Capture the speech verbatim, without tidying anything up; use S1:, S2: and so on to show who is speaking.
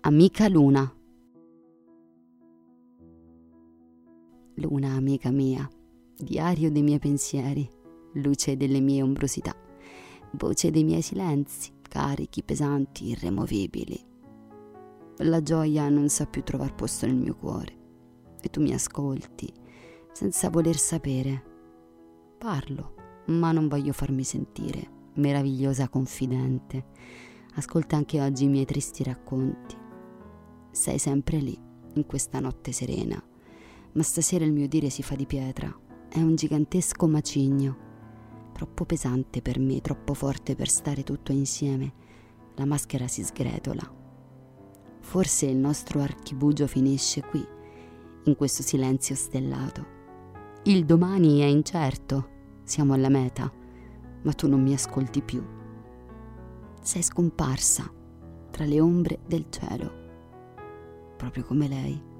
S1: Amica Luna. Luna, amica mia, diario dei miei pensieri, luce delle mie ombrosità, voce dei miei silenzi, carichi, pesanti, irremovibili. La gioia non sa più trovar posto nel mio cuore e tu mi ascolti senza voler sapere. Parlo, ma non voglio farmi sentire, meravigliosa confidente. Ascolta anche oggi i miei tristi racconti. Sei sempre lì, in questa notte serena, ma stasera il mio dire si fa di pietra. È un gigantesco macigno, troppo pesante per me, troppo forte per stare tutto insieme. La maschera si sgretola. Forse il nostro archibugio finisce qui, in questo silenzio stellato. Il domani è incerto, siamo alla meta, ma tu non mi ascolti più. Sei scomparsa tra le ombre del cielo, proprio come lei.